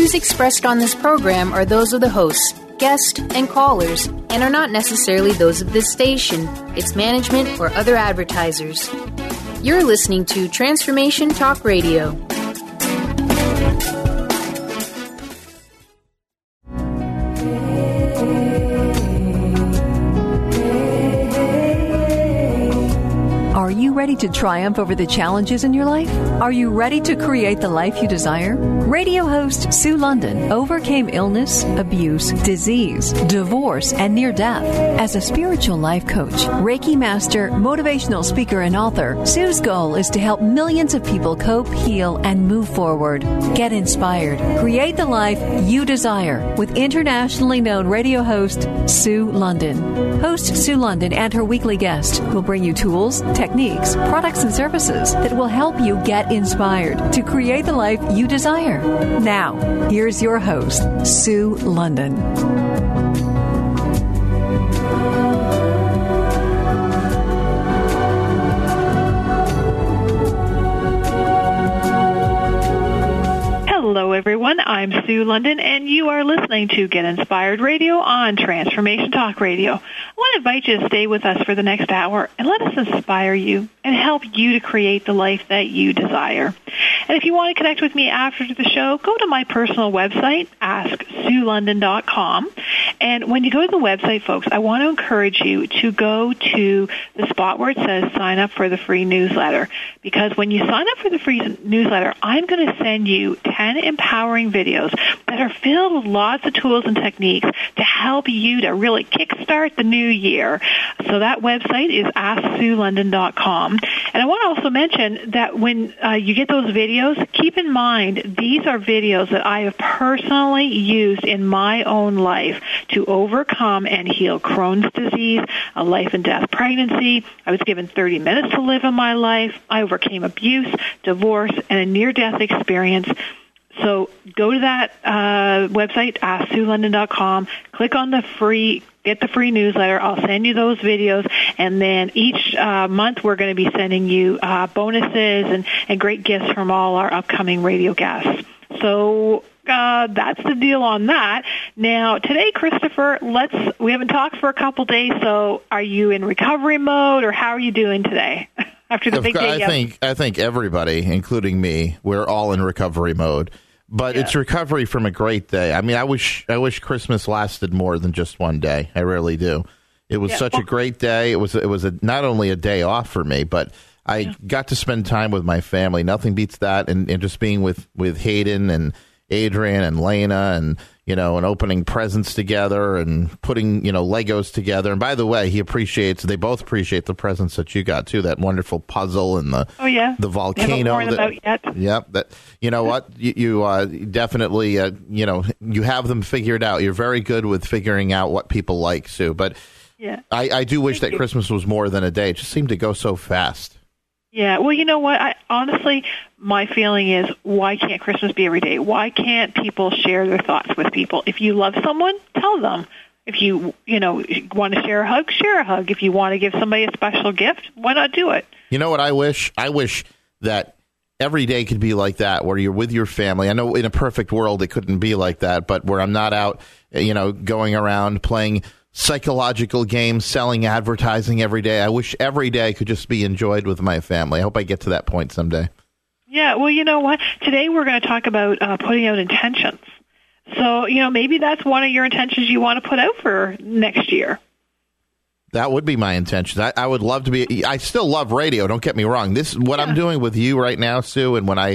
views expressed on this program are those of the hosts, guests, and callers, and are not necessarily those of this station, its management, or other advertisers. You're listening to Transformation Talk Radio. Are you ready to triumph over the challenges in your life? Are you ready to create the life you desire? Radio host Sue London overcame illness, abuse, disease, divorce, and near death. As a spiritual life coach, Reiki master, motivational speaker, and author, Sue's goal is to help millions of people cope, heal, and move forward. Get inspired. Create the life you desire with internationally known radio host Sue London. Host Sue London and her weekly guest will bring you tools, techniques, products, and services that will help you get inspired to create the life you desire. Now, here's your host, Sue London. Hello, everyone. I'm Sue London, and you are listening to Get Inspired Radio on Transformation Talk Radio. I want to invite you to stay with us for the next hour and let us inspire you and help you to create the life that you desire. And if you want to connect with me after the show, go to my personal website, AskSueLondon.com. And when you go to the website, folks, I want to encourage you to go to the spot where it says sign up for the free newsletter. Because when you sign up for the free newsletter, I'm going to send you 10 empowering videos that are filled with lots of tools and techniques to help you to really kickstart the new year. So that website is AskSueLondon.com. And I want to also mention that when you get those videos, keep in mind these are videos that I have personally used in my own life to overcome and heal Crohn's disease, a life and death pregnancy. I was given 30 minutes to live in my life. I overcame abuse, divorce, and a near-death experience. So go to that website, AskSueLondon.com, click on get the free newsletter. I'll send you those videos, and then each month we're going to be sending you bonuses and great gifts from all our upcoming radio guests. So that's the deal on that. Now, today, Christopher, we haven't talked for a couple days, so are you in recovery mode, or how are you doing today after the big day? I think everybody, including me, we're all in recovery mode. But It's recovery from a great day. I mean, I wish Christmas lasted more than just one day. I really do. It was such a great day. It was not only a day off for me, but I got to spend time with my family. Nothing beats that, and just being with Hayden and Adrian and Lena, and and opening presents together and putting Legos together. And by the way, they both appreciate the presents that you got too. That wonderful puzzle and the volcano. Haven't worn them out yet. Yep. That what you definitely you have them figured out. You're very good with figuring out what people like, Sue. But I do wish that Christmas was more than a day. It just seemed to go so fast. Yeah, well, you know what? Honestly, my feeling is, why can't Christmas be every day? Why can't people share their thoughts with people? If you love someone, tell them. If you want to share a hug, share a hug. If you want to give somebody a special gift, why not do it? You know what I wish? I wish that every day could be like that, where you're with your family. I know in a perfect world it couldn't be like that, but where I'm not out, going around playing psychological games, selling advertising every day. I wish every day could just be enjoyed with my family. I hope I get to that point someday. Yeah, well, you know what? Today we're going to talk about putting out intentions. So, maybe that's one of your intentions you want to put out for next year. That would be my intention. I would love to be. I still love radio. Don't get me wrong. This is what I'm doing with you right now, Sue. And when I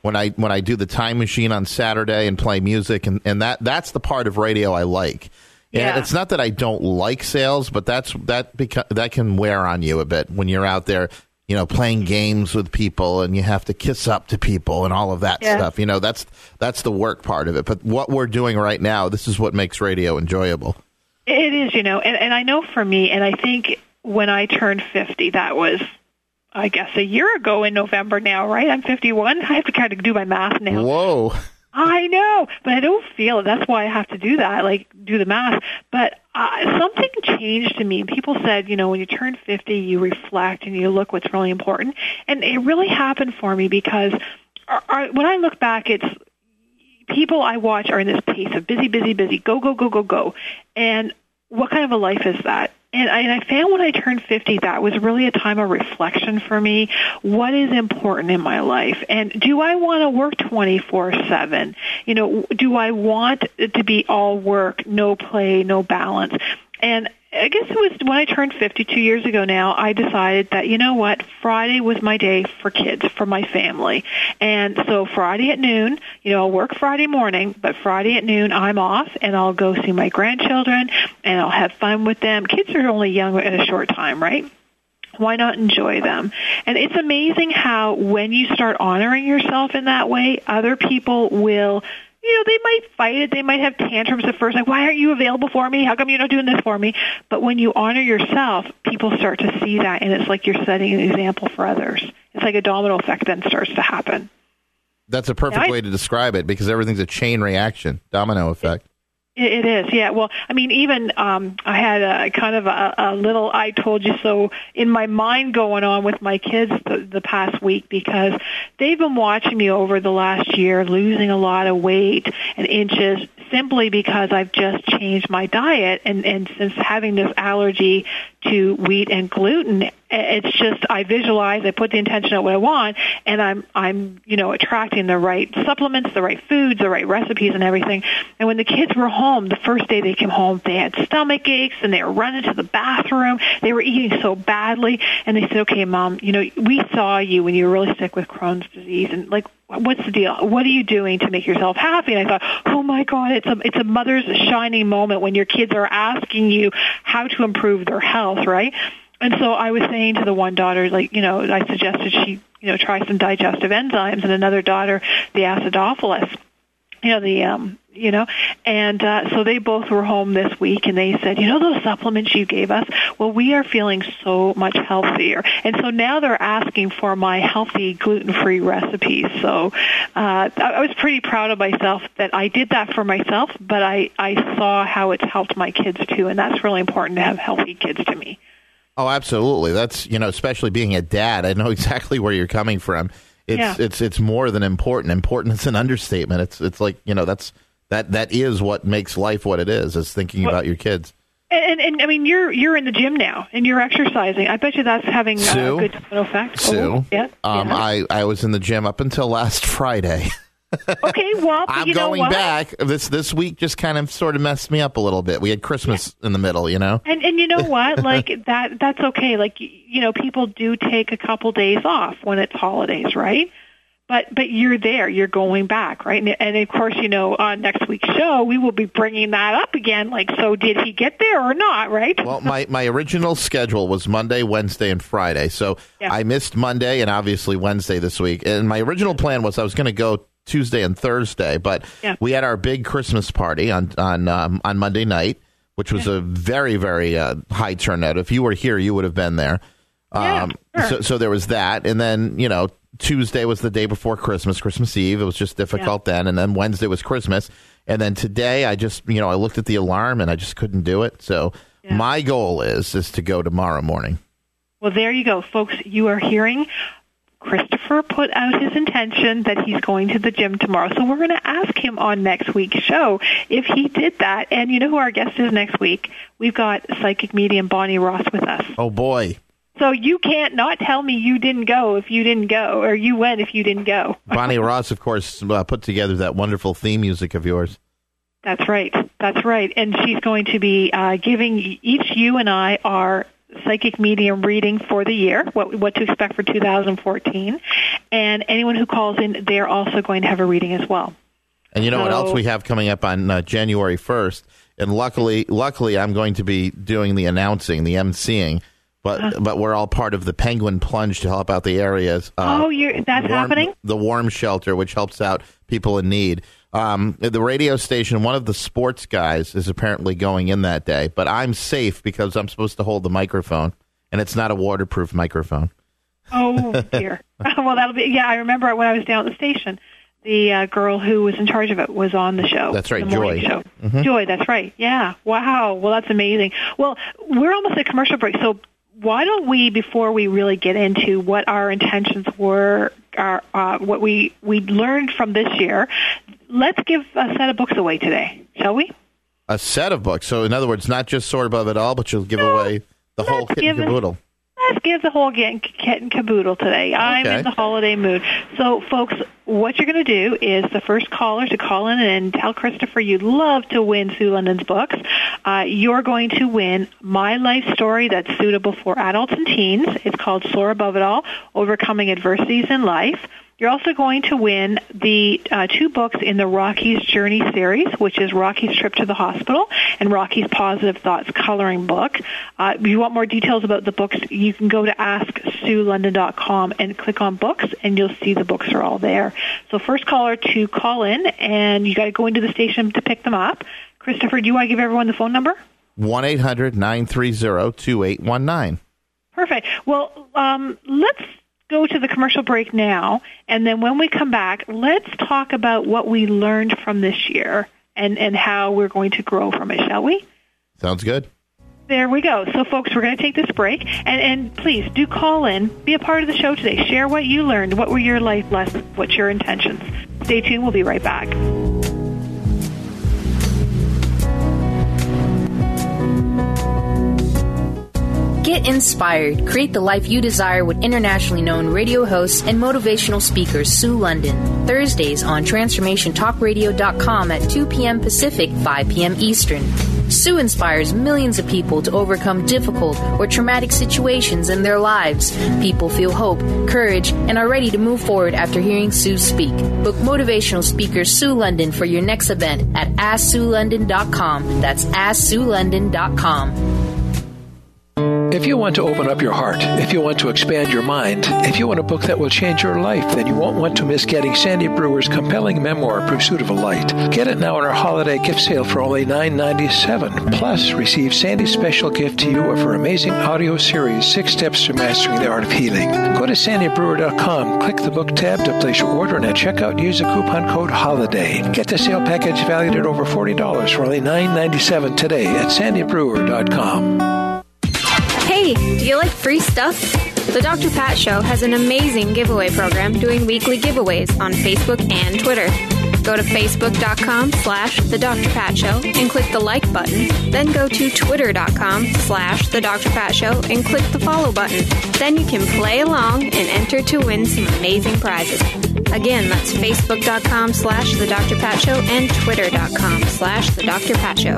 do the time machine on Saturday and play music, and that's the part of radio I like. And it's not that I don't like sales, but that can wear on you a bit when you're out there, playing games with people and you have to kiss up to people and all of that stuff. That's the work part of it. But what we're doing right now, this is what makes radio enjoyable. It is, and I know for me, and I think when I turned 50, that was, I guess, a year ago in November now, right? I'm 51. I have to kind of do my math now. Whoa. I know, but I don't feel it. That's why I have to do that, do the math. But something changed to me. People said, when you turn 50, you reflect and you look what's really important. And it really happened for me because when I look back, people I watch are in this pace of busy, busy, busy, go, go, go, go, go. And what kind of a life is that? And I found when I turned 50, that was really a time of reflection for me. What is important in my life? And do I want to work 24/7? Do I want it to be all work, no play, no balance? And I guess it was when I turned 52 years ago now, I decided that, you know what, Friday was my day for kids, for my family. And so Friday at noon, I'll work Friday morning, but Friday at noon I'm off and I'll go see my grandchildren and I'll have fun with them. Kids are only young at a short time, right? Why not enjoy them? And it's amazing how when you start honoring yourself in that way, other people will, they might fight it. They might have tantrums at first, like, why aren't you available for me? How come you're not doing this for me? But when you honor yourself, people start to see that, and it's like you're setting an example for others. It's like a domino effect then starts to happen. That's a perfect way to describe it, because everything's a chain reaction, domino effect. It is, yeah. Well, I mean, even I had a kind of a little I told you so in my mind going on with my kids the past week, because they've been watching me over the last year losing a lot of weight and inches simply because I've just changed my diet. And since having this allergy to wheat and gluten, it's just I visualize, I put the intention on what I want, and I'm attracting the right supplements, the right foods, the right recipes and everything. And when the kids were home, the first day they came home, they had stomach aches and they were running to the bathroom. They were eating so badly, and they said, "Okay, Mom, we saw you when you were really sick with Crohn's disease, and like, what's the deal? What are you doing to make yourself happy?" And I thought, oh my God, it's a mother's shining moment when your kids are asking you how to improve their health, right? And so I was saying to the one daughter, I suggested she, try some digestive enzymes, and another daughter, the acidophilus, and so they both were home this week, and they said, those supplements you gave us, well, we are feeling so much healthier. And so now they're asking for my healthy gluten-free recipes. So I was pretty proud of myself that I did that for myself, but I saw how it's helped my kids too, and that's really important to have healthy kids to me. Oh, absolutely. That's, especially being a dad, I know exactly where you're coming from. It's more than important. Important is an understatement. It's like, that is what makes life what it is thinking about your kids. And I mean, you're in the gym now and you're exercising. I bet you that's having a good domino effect. Sue, yeah. I was in the gym up until last Friday. Okay, well, I'm going back. This week just kind of sort of messed me up a little bit. We had Christmas in the middle, And you know what? Like that's okay. Like, people do take a couple days off when it's holidays, right? But you're there. You're going back, right? And of course, on next week's show, we will be bringing that up again. Like, so did he get there or not, right? Well, my original schedule was Monday, Wednesday, and Friday. So I missed Monday and obviously Wednesday this week. And my original plan was I was going to go Tuesday and Thursday, but we had our big Christmas party on Monday night, which was a very, very high turnout. If you were here, you would have been there. Sure. So there was that, and then Tuesday was the day before Christmas Eve. It was just difficult then, and then Wednesday was Christmas, and then today I just I looked at the alarm and I just couldn't do it. So my goal is to go tomorrow morning. Well, there you go, folks. You are hearing Christopher put out his intention that he's going to the gym tomorrow. So we're going to ask him on next week's show if he did that. And you know who our guest is next week? We've got psychic medium Bonnie Ross with us. Oh, boy. So you can't not tell me you didn't go if you didn't go, or you went if you didn't go. Bonnie Ross, of course, put together that wonderful theme music of yours. That's right. That's right. And she's going to be giving each you and I our psychic medium reading for the year, what to expect for 2014. And anyone who calls in, they're also going to have a reading as well. And you know what else we have coming up on January 1st? And luckily, I'm going to be doing the announcing, the emceeing. But we're all part of the Penguin Plunge to help out the areas. That's happening? The Warm Shelter, which helps out people in need. At the radio station, one of the sports guys is apparently going in that day. But I'm safe because I'm supposed to hold the microphone, and it's not a waterproof microphone. Oh, dear. Well, that'll be, I remember when I was down at the station, the girl who was in charge of it was on the show. That's right, Joy. Show. Mm-hmm. Joy, that's right. Yeah. Wow. Well, that's amazing. Well, we're almost at commercial break, so why don't we, before we really get into what our intentions were, what we learned from this year, let's give a set of books away today, shall we? A set of books. So, in other words, not just Soar Above It All, but you'll give away the whole kit and caboodle. Let's give the whole kit and caboodle today. I'm in the holiday mood. So, folks, what you're going to do is the first caller to call in and tell Christopher you'd love to win Sue London's books. You're going to win My Life Story that's suitable for adults and teens. It's called Soar Above It All, Overcoming Adversities in Life. You're also going to win the 2 books in the Rocky's Journey series, which is Rocky's Trip to the Hospital and Rocky's Positive Thoughts coloring book. If you want more details about the books, you can go to AskSueLondon.com and click on books, and you'll see the books are all there. So first caller to call in, and you got to go into the station to pick them up. Christopher, do you want to give everyone the phone number? 1-800-930-2819. Perfect. Well, let's go to the commercial break now, and then when we come back, let's talk about what we learned from this year and how we're going to grow from it, shall we? Sounds good. There we go. So, folks, we're going to take this break, and please do call in, be a part of the show today. Share what you learned. What were your life lessons? What's your intentions? Stay tuned. We'll be right back. Get inspired. Create the life you desire with internationally known radio host and motivational speaker Sue London. Thursdays on TransformationTalkRadio.com at 2 p.m. Pacific, 5 p.m. Eastern. Sue inspires millions of people to overcome difficult or traumatic situations in their lives. People feel hope, courage, and are ready to move forward after hearing Sue speak. Book motivational speaker Sue London for your next event at AskSueLondon.com. That's AskSueLondon.com. If you want to open up your heart, if you want to expand your mind, if you want a book that will change your life, then you won't want to miss getting Sandy Brewer's compelling memoir, Pursuit of a Light. Get it now in our holiday gift sale for only $9.97. Plus, receive Sandy's special gift to you of her amazing audio series, 6 Steps to Mastering the Art of Healing. Go to sandybrewer.com, click the book tab to place your order, and at checkout, use the coupon code HOLIDAY. Get the sale package valued at over $40 for only $9.97 today at sandybrewer.com. Hey, do you like free stuff? The Dr. Pat Show has an amazing giveaway program doing weekly giveaways on Facebook and Twitter. Go to facebook.com/The Dr. Pat Show and click the like button. Then go to twitter.com/The Dr. Pat Show and click the follow button. Then you can play along and enter to win some amazing prizes. Again, that's facebook.com/The Dr. Pat Show and twitter.com/The Dr. Pat Show.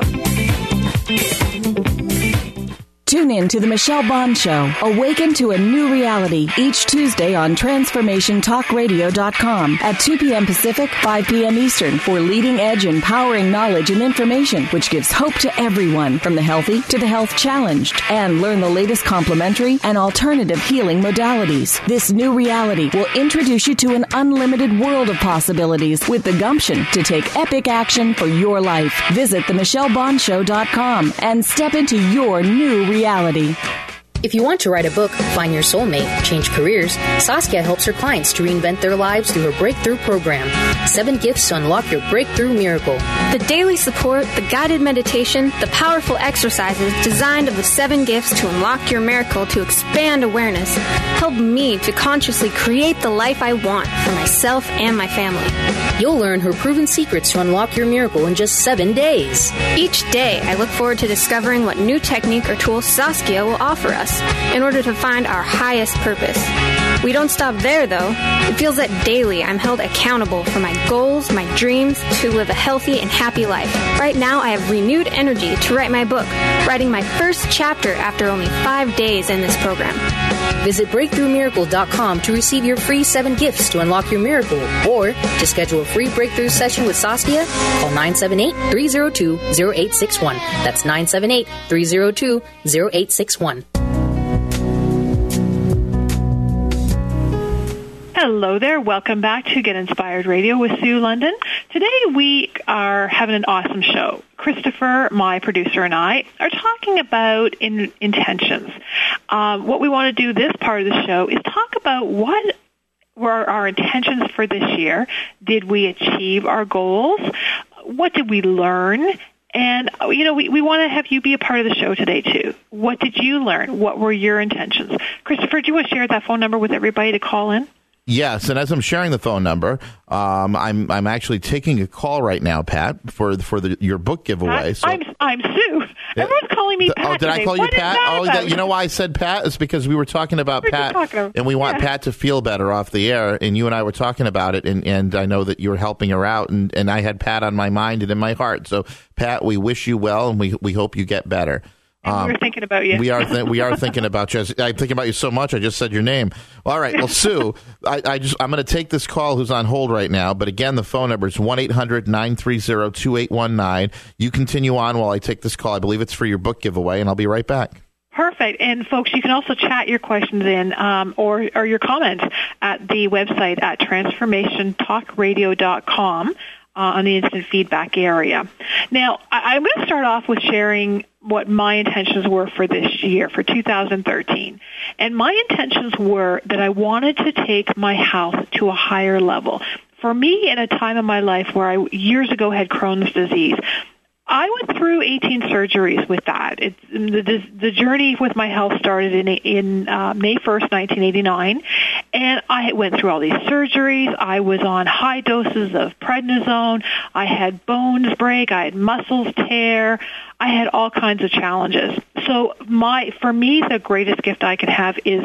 Tune in to The Michelle Bond Show. Awaken to a new reality each Tuesday on TransformationTalkRadio.com at 2 p.m. Pacific, 5 p.m. Eastern for leading-edge empowering knowledge and information which gives hope to everyone from the healthy to the health challenged. And learn the latest complementary and alternative healing modalities. This new reality will introduce you to an unlimited world of possibilities with the gumption to take epic action for your life. Visit themichellebondshow.com and step into your new reality. If you want to write a book, find your soulmate, change careers, Saskia helps her clients to reinvent their lives through her Breakthrough program. 7 gifts to unlock your breakthrough miracle. The daily support, the guided meditation, the powerful exercises designed of the 7 gifts to unlock your miracle to expand awareness help me to consciously create the life I want for myself and my family. You'll learn her proven secrets to unlock your miracle in just 7 days. Each day, I look forward to discovering what new technique or tool Saskia will offer us in order to find our highest purpose. We don't stop there, though. It feels that daily I'm held accountable for my goals, my dreams, to live a healthy and happy life. Right now, I have renewed energy to write my book, writing my first chapter after only 5 days in this program. Visit BreakthroughMiracle.com to receive your free 7 gifts to unlock your miracle, or to schedule a free breakthrough session with Saskia, call 978-302-0861. That's 978-302-0861. Hello there. Welcome back to Get Inspired Radio with Sue London. Today we are having an awesome show. Christopher, my producer, and I are talking about intentions. What we want to do this part of the show is talk about what were our intentions for this year. Did we achieve our goals? What did we learn? And, you know, we want to have you be a part of the show today, too. What did you learn? What were your intentions? Christopher, do you want to share that phone number with everybody to call in? Yes, and as I'm sharing the phone number, I'm actually taking a call right now, Pat, for your book giveaway. So I'm Sue. Everyone's calling me Pat. Oh, did I call you Pat? You know why I said Pat? It's because we were talking about Pat, and we want Pat to feel better off the air, and you and I were talking about it, and I know that you were helping her out, and I had Pat on my mind and in my heart. So, Pat, we wish you well, and we hope you get better. We're thinking about you. We are thinking about you. I'm thinking about you so much. I just said your name. All right. Well, Sue, I'm going to take this call who's on hold right now. But again, the phone number is 1-800-930-2819. You continue on while I take this call. I believe it's for your book giveaway, and I'll be right back. Perfect. And folks, you can also chat your questions in or your comments at the website at transformationtalkradio.com. On the instant feedback area. Now, I'm going to start off with sharing what my intentions were for this year, for 2013. And my intentions were that I wanted to take my health to a higher level. For me, in a time of my life where I years ago had Crohn's disease, I went through 18 surgeries with that. The journey with my health started in May 1st, 1989, and I went through all these surgeries. I was on high doses of prednisone. I had bones break. I had muscles tear. I had all kinds of challenges. So for me, the greatest gift I could have is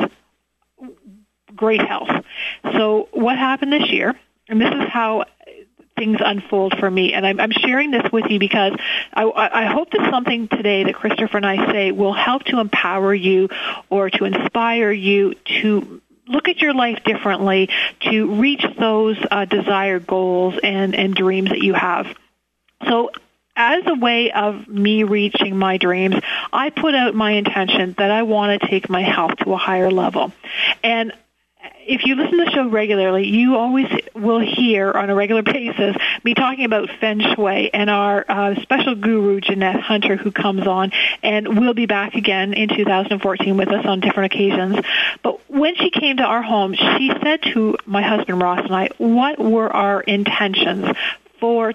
great health. So what happened this year, and this is how things unfold for me, and I'm sharing this with you because I hope that something today that Christopher and I say will help to empower you or to inspire you to look at your life differently, to reach those desired goals and dreams that you have. So as a way of me reaching my dreams, I put out my intention that I want to take my health to a higher level. And if you listen to the show regularly, you always will hear on a regular basis me talking about Feng Shui and our special guru, Jeanette Hunter, who comes on and will be back again in 2014 with us on different occasions. But when she came to our home, she said to my husband, Ross, and I, what were our intentions for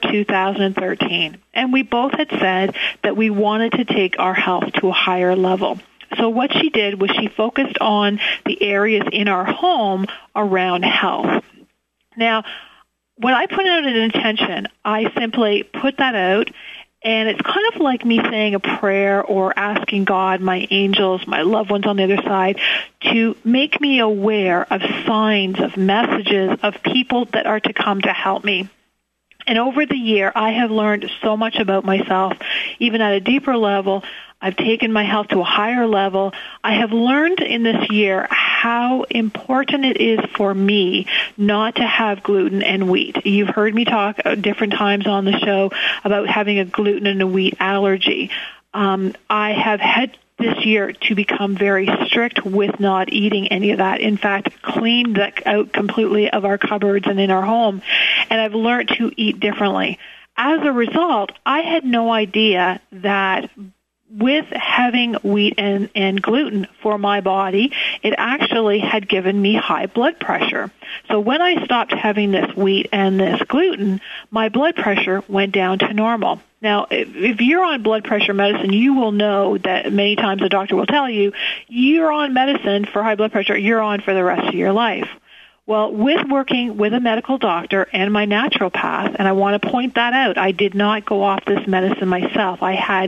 2013? And we both had said that we wanted to take our health to a higher level. So what she did was she focused on the areas in our home around health. Now, when I put out an intention, I simply put that out, and it's kind of like me saying a prayer or asking God, my angels, my loved ones on the other side, to make me aware of signs, of messages, of people that are to come to help me. And over the year, I have learned so much about myself, even at a deeper level. I've taken my health to a higher level. I have learned in this year how important it is for me not to have gluten and wheat. You've heard me talk at different times on the show about having a gluten and a wheat allergy. I have had this year to become very strict with not eating any of that. In fact, cleaned that out completely of our cupboards and in our home. And I've learned to eat differently. As a result, I had no idea that with having wheat and gluten for my body, it actually had given me high blood pressure. So when I stopped having this wheat and this gluten, my blood pressure went down to normal. Now, if you're on blood pressure medicine, you will know that many times the doctor will tell you, you're on medicine for high blood pressure, you're on for the rest of your life. Well, with working with a medical doctor and my naturopath, and I want to point that out, I did not go off this medicine myself.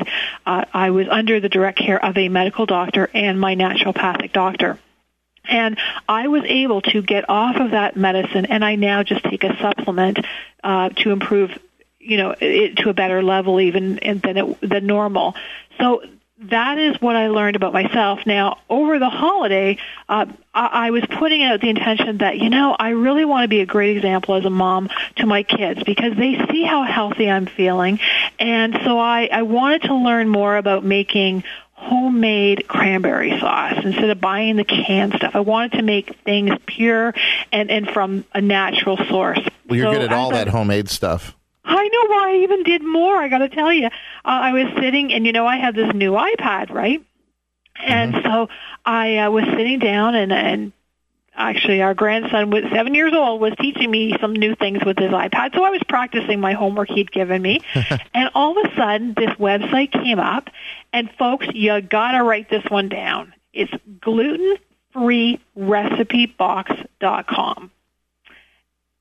I was under the direct care of a medical doctor and my naturopathic doctor. And I was able to get off of that medicine, and I now just take a supplement to improve, it to a better level even than normal. So that is what I learned about myself. Now, over the holiday, I was putting out the intention that, I really want to be a great example as a mom to my kids because they see how healthy I'm feeling. And so I wanted to learn more about making homemade cranberry sauce instead of buying the canned stuff. I wanted to make things pure and from a natural source. Well, you're good at all that homemade stuff. I know why I even did more, I got to tell you. I was sitting, and I had this new iPad, right? And so I was sitting down, and actually our grandson, 7 years old, was teaching me some new things with his iPad. So I was practicing my homework he'd given me. And all of a sudden, this website came up, and folks, you got to write this one down. It's glutenfreerecipebox.com.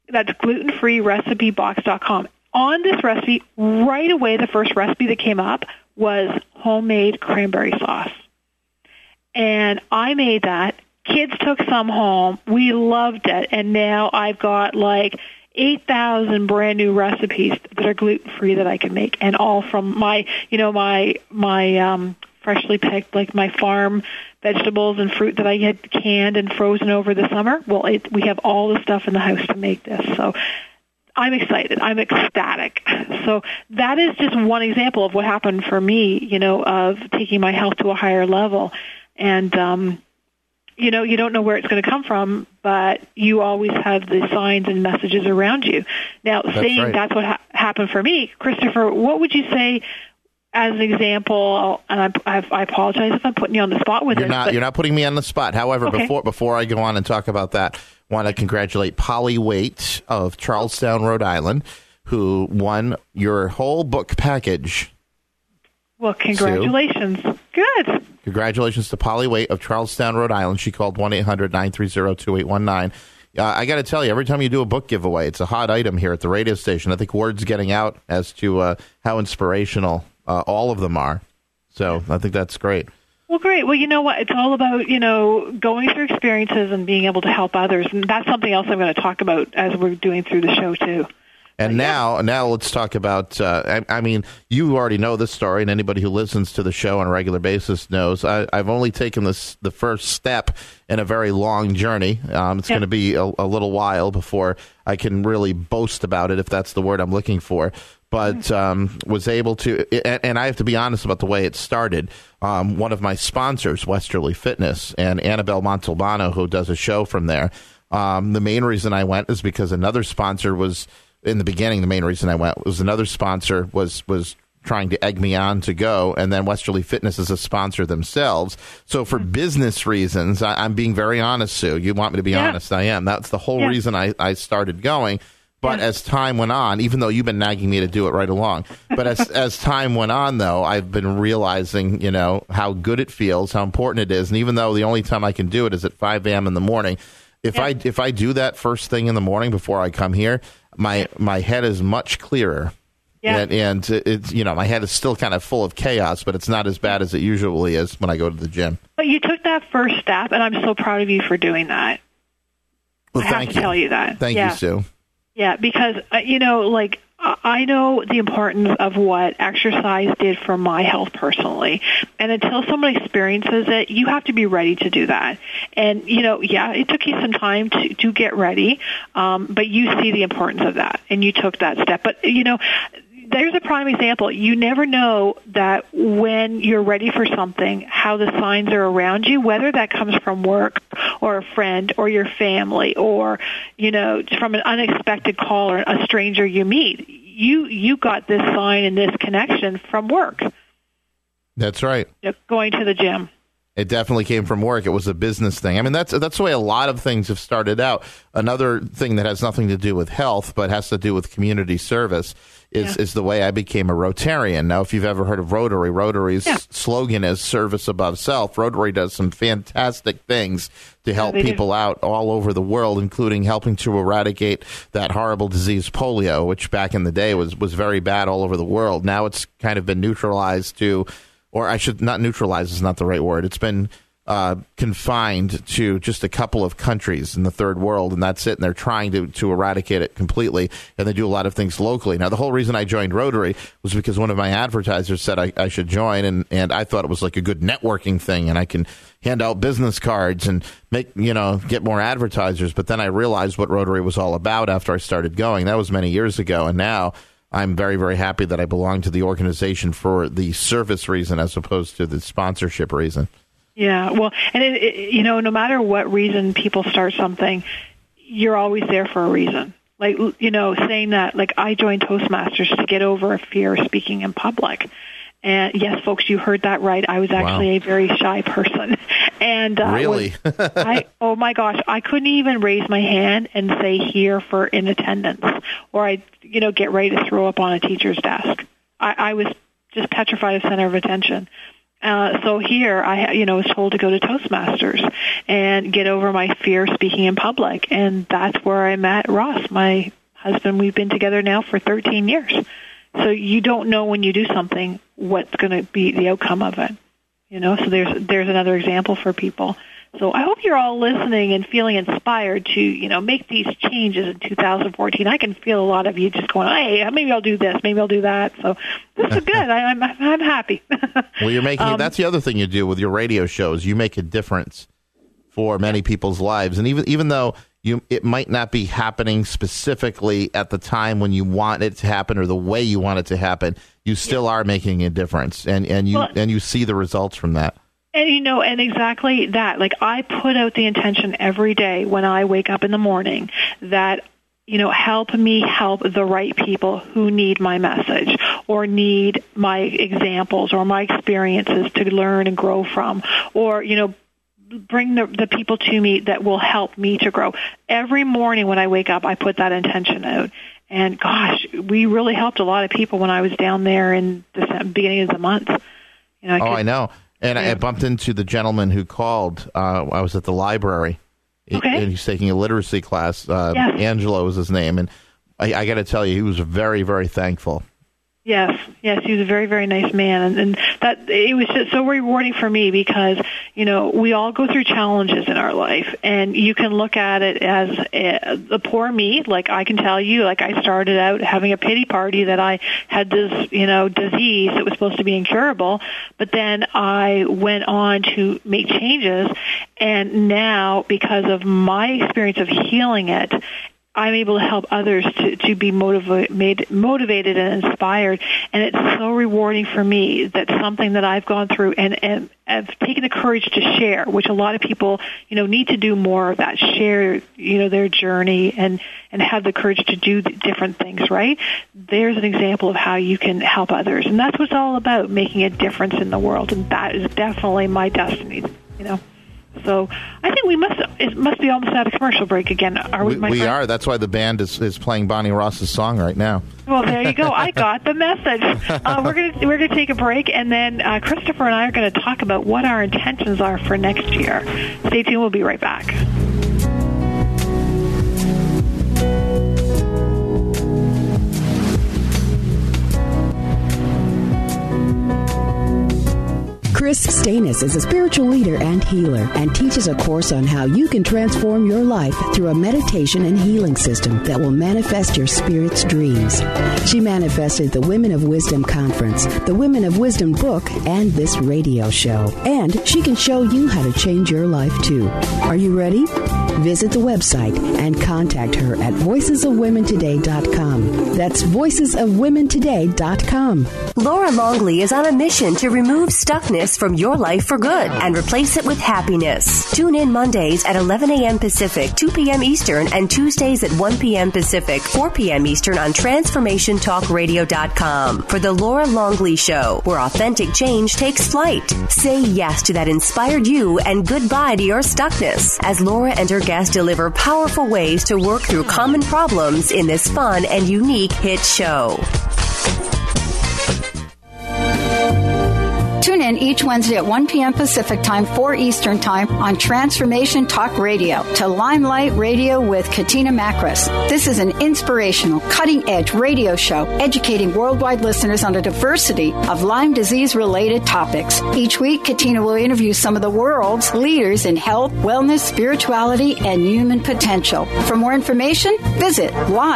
That's glutenfreerecipebox.com. On this recipe, right away, the first recipe that came up was homemade cranberry sauce. And I made that. Kids took some home. We loved it. And now I've got like 8,000 brand new recipes that are gluten-free that I can make, and all from my freshly picked, like my farm vegetables and fruit that I had canned and frozen over the summer. Well, we have all the stuff in the house to make this. So I'm excited. I'm ecstatic. So that is just one example of what happened for me, of taking my health to a higher level. And, you don't know where it's going to come from, but you always have the signs and messages around you. Now, that's what happened for me, Christopher, what would you say as an example? And I apologize if I'm putting you on the spot with You're not putting me on the spot. However, okay. before I go on and talk about that, I want to congratulate Polly Waite of Charlestown, Rhode Island, who won your whole book package. Well, congratulations. Sue. Good. Congratulations to Polly Waite of Charlestown, Rhode Island. She called 1-800-930-2819. I got to tell you, every time you do a book giveaway, it's a hot item here at the radio station. I think word's getting out as to how inspirational all of them are. So I think that's great. Well, great. Well, you know what? It's all about, going through experiences and being able to help others. And that's something else I'm going to talk about as we're doing through the show, too. And now let's talk about, you already know this story, and anybody who listens to the show on a regular basis knows I've only taken the first step in a very long journey. It's going to be a little while before I can really boast about it, if that's the word I'm looking for. But was able to, and I have to be honest about the way it started. One of my sponsors, Westerly Fitness, and Annabelle Montalbano, who does a show from there, the main reason I went is because another sponsor was... In the beginning, the main reason I went was another sponsor was trying to egg me on to go, and then Westerly Fitness is a sponsor themselves. So for business reasons, I'm being very honest, Sue. You want me to be honest, I am. That's the whole reason I started going. But as time went on, even though you've been nagging me to do it right along, but as time went on, though, I've been realizing, how good it feels, how important it is. And even though the only time I can do it is at 5 a.m. in the morning, if I do that first thing in the morning before I come here, my head is much clearer. Yeah. And it's, my head is still kind of full of chaos, but it's not as bad as it usually is when I go to the gym. But you took that first step, and I'm so proud of you for doing that. Well, I have to tell you that. Thank you, Sue. Yeah, because, I know the importance of what exercise did for my health personally. And until someone experiences it, you have to be ready to do that. And, it took you some time to get ready, but you see the importance of that, and you took that step. But, there's a prime example. You never know that when you're ready for something, how the signs are around you, whether that comes from work or a friend or your family or, from an unexpected call or a stranger you meet. You got this sign and this connection from work. That's right. Going to the gym. It definitely came from work. It was a business thing. I mean, that's the way a lot of things have started out. Another thing that has nothing to do with health, but has to do with community service is the way I became a Rotarian. Now, if you've ever heard of Rotary, Rotary's slogan is service above self. Rotary does some fantastic things to help people out all over the world, including helping to eradicate that horrible disease polio, which back in the day was very bad all over the world. Now it's kind of been neutralized to... Or not neutralize is not the right word. It's been confined to just a couple of countries in the third world, and that's it. And they're trying to eradicate it completely, and they do a lot of things locally. Now, the whole reason I joined Rotary was because one of my advertisers said I should join, and I thought it was like a good networking thing, and I can hand out business cards and get more advertisers. But then I realized what Rotary was all about after I started going. That was many years ago, and now I'm very, very happy that I belong to the organization for the service reason as opposed to the sponsorship reason. Yeah, well, and no matter what reason people start something, you're always there for a reason. Like, saying that, like, I joined Toastmasters to get over a fear of speaking in public. And yes, folks, you heard that right. I was actually a very shy person. And really? Oh my gosh, I couldn't even raise my hand and say here for in attendance, or I'd get ready to throw up on a teacher's desk. I was just petrified of center of attention. So here, I was told to go to Toastmasters and get over my fear of speaking in public, and that's where I met Ross, my husband. We've been together now for 13 years. So you don't know when you do something what's going to be the outcome of it. So there's another example for people. So I hope you're all listening and feeling inspired to, make these changes in 2014. I can feel a lot of you just going, hey, maybe I'll do this, maybe I'll do that. So this is good. I'm happy. Well, you're making that's the other thing you do with your radio shows. You make a difference for many people's lives, and even though it might not be happening specifically at the time when you want it to happen or the way you want it to happen, you still are making a difference, and you see the results from that. And exactly that. Like, I put out the intention every day when I wake up in the morning that, help me help the right people who need my message or need my examples or my experiences to learn and grow from, or, bring the people to me that will help me to grow. Every morning when I wake up, I put that intention out. And gosh, we really helped a lot of people when I was down there in the beginning of the month. I know. And I bumped into the gentleman who called. I was at the library, and he's taking a literacy class. Yes. Angelo was his name, and I got to tell you, he was very, very thankful. Yes, he was a very, very nice man, and that it was just so rewarding for me because, we all go through challenges in our life, and you can look at it as the poor me. Like, I can tell you, like, I started out having a pity party that I had this, disease that was supposed to be incurable, but then I went on to make changes, and now, because of my experience of healing it, I'm able to help others to be motivated and inspired, and it's so rewarding for me that something that I've gone through and I've taken the courage to share, which a lot of people, need to do more of that, share, their journey and have the courage to do different things, right? There's an example of how you can help others, and that's what it's all about, making a difference in the world, and that is definitely my destiny, So I think it must be almost at a commercial break again. Are we, my friend? We are. That's why the band is playing Bonnie Ross's song right now. Well, there you go. I got the message. We're gonna take a break, and then Christopher and I are going to talk about what our intentions are for next year. Stay tuned. We'll be right back. Chris Stanis is a spiritual leader and healer and teaches a course on how you can transform your life through a meditation and healing system that will manifest your spirit's dreams. She manifested the Women of Wisdom Conference, the Women of Wisdom book, and this radio show. And she can show you how to change your life too. Are you ready? Visit the website and contact her at voicesofwomentoday.com. That's voicesofwomentoday.com. Laura Longley is on a mission to remove stuckness from your life for good and replace it with happiness. Tune in Mondays at 11 a.m. Pacific, 2 p.m. Eastern, and Tuesdays at 1 p.m. Pacific, 4 p.m. Eastern on TransformationTalkRadio.com for The Laura Longley Show, where authentic change takes flight. Say yes to that inspired you and goodbye to your stuckness as Laura and her guests deliver powerful ways to work through common problems in this fun and unique hit show. Tune in each Wednesday at 1 p.m. Pacific Time, 4 Eastern Time on Transformation Talk Radio to Limelight Radio with Katina Makris. This is an inspirational, cutting-edge radio show educating worldwide listeners on a diversity of Lyme disease-related topics. Each week, Katina will interview some of the world's leaders in health, wellness, spirituality, and human potential. For more information, visit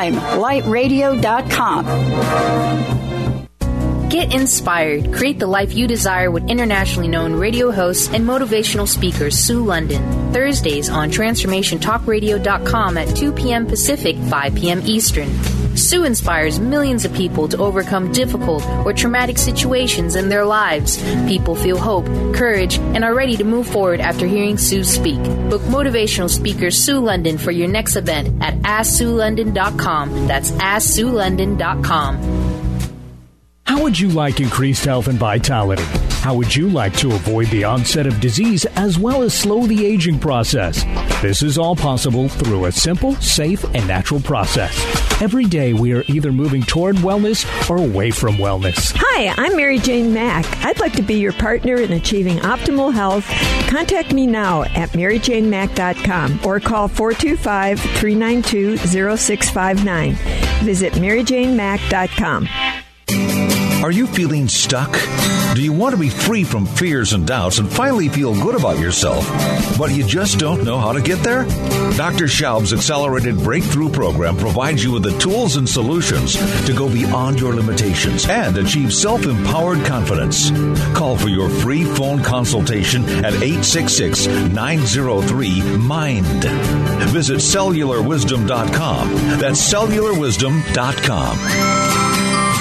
limelightradio.com. Get inspired. Create the life you desire with internationally known radio hosts and motivational speakers Sue London. Thursdays on TransformationTalkRadio.com at 2 p.m. Pacific, 5 p.m. Eastern. Sue inspires millions of people to overcome difficult or traumatic situations in their lives. People feel hope, courage, and are ready to move forward after hearing Sue speak. Book motivational speaker Sue London for your next event at AskSueLondon.com. That's AskSueLondon.com. How would you like increased health and vitality? How would you like to avoid the onset of disease as well as slow the aging process? This is all possible through a simple, safe, and natural process. Every day we are either moving toward wellness or away from wellness. Hi, I'm Mary Jane Mack. I'd like to be your partner in achieving optimal health. Contact me now at maryjanemack.com or call 425-392-0659. Visit maryjanemack.com. Are you feeling stuck? Do you want to be free from fears and doubts and finally feel good about yourself, but you just don't know how to get there? Dr. Schaub's Accelerated Breakthrough Program provides you with the tools and solutions to go beyond your limitations and achieve self-empowered confidence. Call for your free phone consultation at 866-903-MIND. Visit cellularwisdom.com. That's cellularwisdom.com.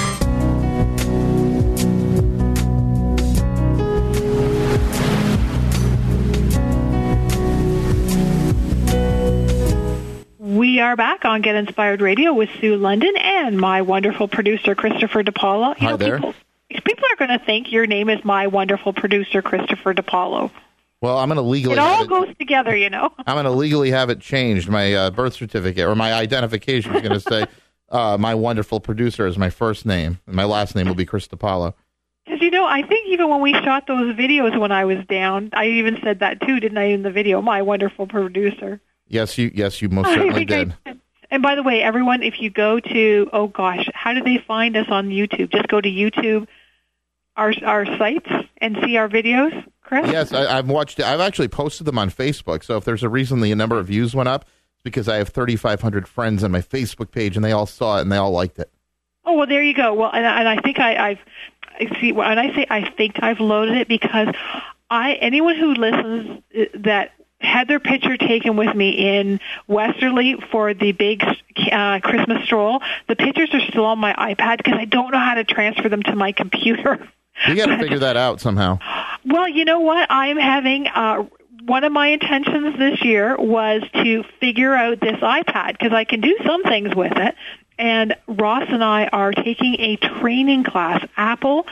We are back on Get Inspired Radio with Sue London and my wonderful producer, Christopher DePaulo. Hi there. People are going to think your name is my wonderful producer, Christopher DePaulo. Well, I'm going to legally... It all goes together, you know. I'm going to legally have it changed. My birth certificate or my identification is going to say my wonderful producer is my first name, and my last name will be Chris DePaulo. Because, you know, I think even when we shot those videos when I was down, I even said that too, didn't I, in the video? My wonderful producer. Yes, you most certainly did. And by the way, everyone, if you go to, how do they find us on YouTube? Just go to YouTube, our sites, and see our videos, Chris? Yes, I've watched it. I've actually posted them on Facebook. So if there's a reason the number of views went up, it's because I have 3,500 friends on my Facebook page, and they all saw it, and they all liked it. Oh, well, there you go. Well, and I think I think I've loaded it because anyone who listens that had their picture taken with me in Westerly for the big Christmas stroll. The pictures are still on my iPad because I don't know how to transfer them to my computer. You got to figure that out somehow. Well, you know what? I'm having one of my intentions this year was to figure out this iPad because I can do some things with it. And Ross and I are taking a training class. Apple,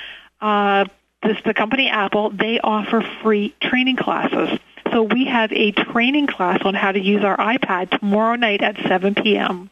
the company Apple, they offer free training classes. So we have a training class on how to use our iPad tomorrow night at 7 p.m.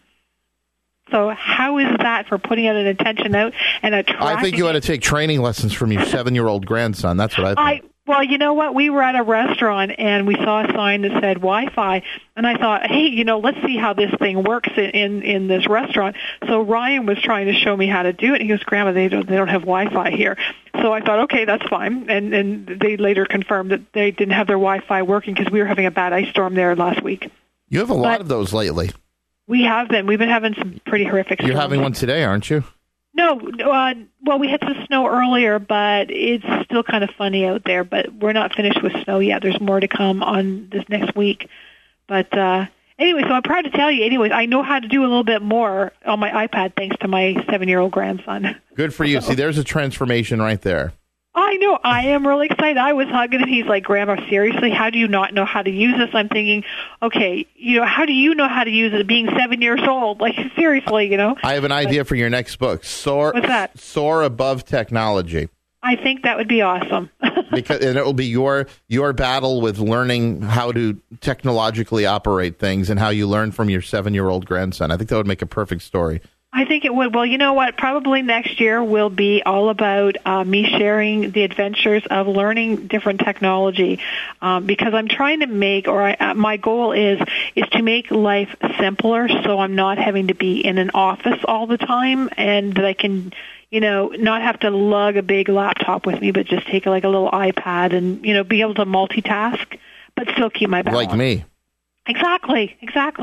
So how is that for putting out an intention out and attracting? I think you ought to take training lessons from your 7-year-old grandson. That's what I think. Well, you know what? We were at a restaurant, and we saw a sign that said Wi-Fi, and I thought, hey, let's see how this thing works in this restaurant. So Ryan was trying to show me how to do it. He goes, Grandma, they don't have Wi-Fi here. So I thought, okay, that's fine. And they later confirmed that they didn't have their Wi-Fi working because we were having a bad ice storm there last week. You have a lot of those lately. We have been. We've been having some pretty horrific storms. You're having one today, aren't you? No, well, we had some snow earlier, but it's still kind of funny out there. But we're not finished with snow yet. There's more to come on this next week. But anyway, so I'm proud to tell you, anyways, I know how to do a little bit more on my iPad thanks to my 7-year-old grandson. Good for you. See, there's a transformation right there. I know. I am really excited. I was hugging him. He's like, Grandma, seriously, how do you not know how to use this? I'm thinking, okay, how do you know how to use it being 7 years old? Like, seriously, I have an idea for your next book. What's that? Soar Above Technology. I think that would be awesome. And it will be your battle with learning how to technologically operate things and how you learn from your 7-year-old grandson. I think that would make a perfect story. I think it would. Well, you know what? Probably next year will be all about me sharing the adventures of learning different technology because I'm trying to make, my goal is to make life simpler so I'm not having to be in an office all the time and that I can, not have to lug a big laptop with me, but just take like a little iPad and, be able to multitask, but still keep my balance. Like me. Exactly.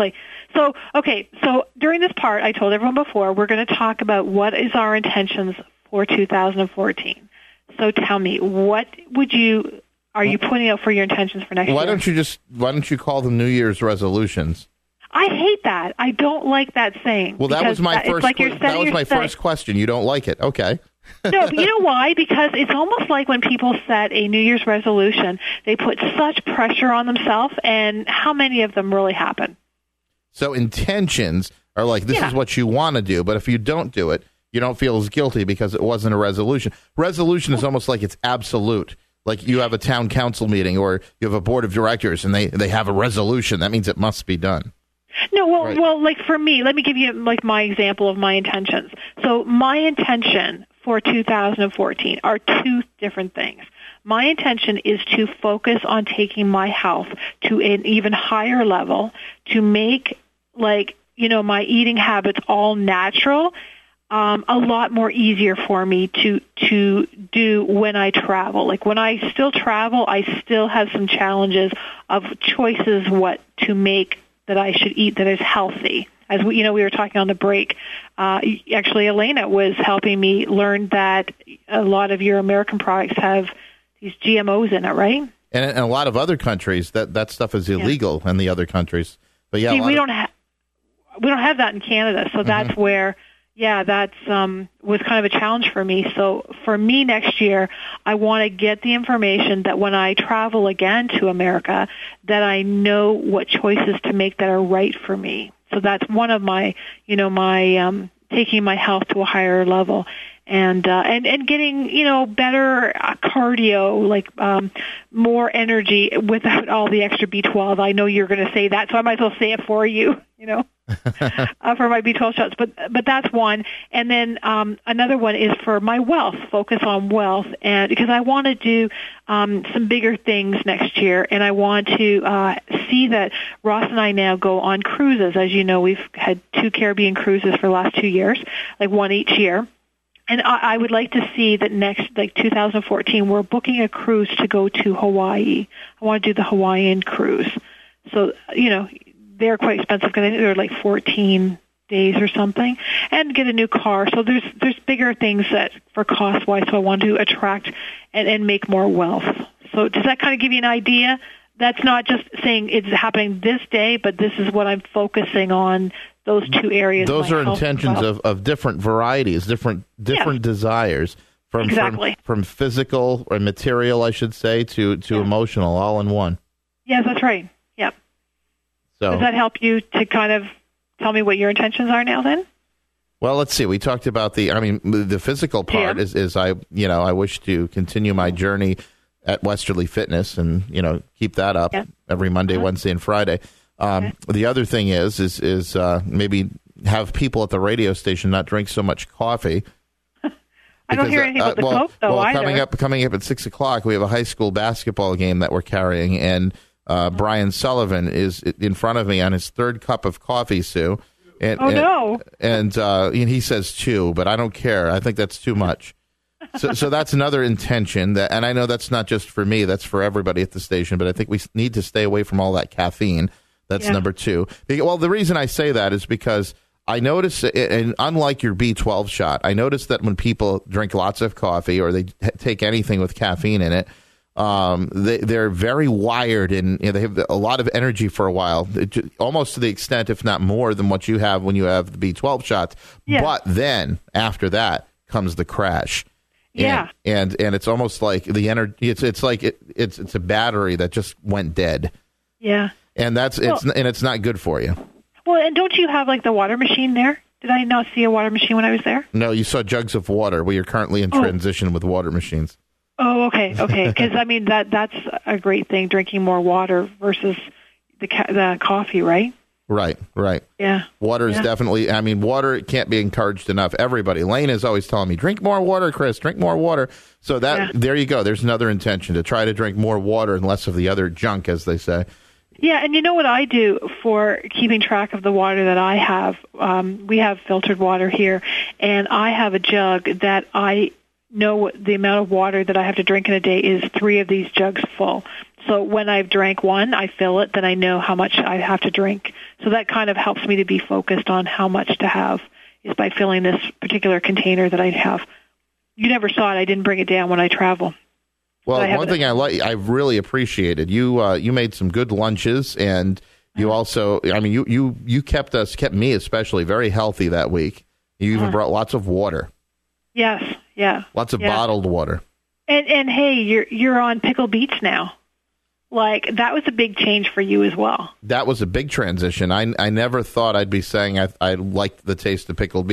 So during this part, I told everyone before, we're going to talk about what is our intentions for 2014. So tell me, what are you putting out for your intentions for next year? Why don't you call them New Year's resolutions? I hate that. I don't like that saying. Well, that was my first question. You don't like it. Okay. No, you know why? Because it's almost like when people set a New Year's resolution, they put such pressure on themselves, and how many of them really happen? So intentions are like, this is what you want to do, but if you don't do it, You don't feel as guilty because it wasn't a resolution. Resolution is almost like it's absolute. Like you have a town council meeting or you have a board of directors and they have a resolution. That means it must be done. No, well, like for me, let me give you like my example of my intentions. So my intention for 2014 are two different things. My intention is to focus on taking my health to an even higher level, to make my eating habits all natural, a lot more easier for me to do when I travel. Like when I still travel, I still have some challenges of choices what to make that I should eat that is healthy. As we were talking on the break, actually Elena was helping me learn that a lot of your American products have these GMOs in it, right? And in a lot of other countries, that stuff is illegal in the other countries. But yeah, we don't have that in Canada, so that's where, that's was kind of a challenge for me. So for me next year, I want to get the information that when I travel again to America, that I know what choices to make that are right for me. So that's one of my, taking my health to a higher level. And getting, better cardio, like more energy without all the extra B12. I know you're going to say that, so I might as well say it for you, for my B12 shots. But that's one. And then another one is for my wealth, focus on wealth. And because I want to do some bigger things next year, and I want to see that Ross and I now go on cruises. As you know, we've had 2 Caribbean cruises for the last 2 years, like one each year. And I would like to see that next, 2014, we're booking a cruise to go to Hawaii. I want to do the Hawaiian cruise. So, they're quite expensive because I think they're like 14 days or something, and get a new car. So there's bigger things that for cost-wise, so I want to attract and make more wealth. So does that kind of give you an idea? That's not just saying it's happening this day, but this is what I'm focusing on. Those 2 areas. Those are intentions of different varieties, different desires from physical or material, I should say, to emotional, all in one. Yes, that's right. Yep. So does that help you to kind of tell me what your intentions are now? Then. Well, let's see. We talked about the physical part is I wish to continue my journey at Westerly Fitness and keep that up every Monday, Wednesday, and Friday. The other thing is maybe have people at the radio station not drink so much coffee. I don't hear anything about the Coke, though, either. Coming up at 6 o'clock, we have a high school basketball game that we're carrying, and Brian Sullivan is in front of me on his 3rd cup of coffee, Sue. And he says 2, but I don't care. I think that's too much. So that's another intention, and I know that's not just for me, that's for everybody at the station, but I think we need to stay away from all that caffeine. That's number 2. Well, the reason I say that is because I notice, and unlike your B12 shot, I notice that when people drink lots of coffee or they take anything with caffeine in it, they're very wired and they have a lot of energy for a while, almost to the extent, if not more, than what you have when you have the B12 shots. Yeah. But then after that comes the crash. Yeah, and it's almost like the energy. It's like it's a battery that just went dead. Yeah. And it's not good for you. Well, and don't you have the water machine there? Did I not see a water machine when I was there? No, you saw jugs of water. We are currently in transition with water machines. Oh, okay. Because that's a great thing, drinking more water versus the coffee, right? Right. Yeah. Water is definitely. Water can't be encouraged enough. Everybody. Lane is always telling me, drink more water, Chris. Drink more water. So there you go. There's another intention to try to drink more water and less of the other junk, as they say. Yeah, and you know what I do for keeping track of the water that I have? We have filtered water here, and I have a jug that I know the amount of water that I have to drink in a day is 3 of these jugs full. So when I've drank one, I fill it, then I know how much I have to drink. So that kind of helps me to be focused on how much to have, is by filling this particular container that I have. You never saw it. I didn't bring it down when I travel. Well, one thing I really appreciated, you made some good lunches, and you also, you kept me especially very healthy that week. You even brought lots of water. Yes, yeah. Lots of bottled water. And hey, you're on pickled beets now. That was a big change for you as well. That was a big transition. I never thought I'd be saying I liked the taste of pickled beets.